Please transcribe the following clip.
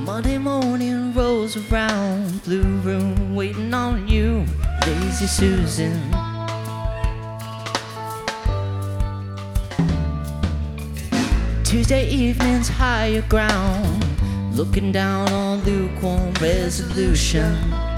Monday morning rolls around, blue room waiting on you, lazy Susan. Tuesday evening's higher ground, looking down on lukewarm resolution.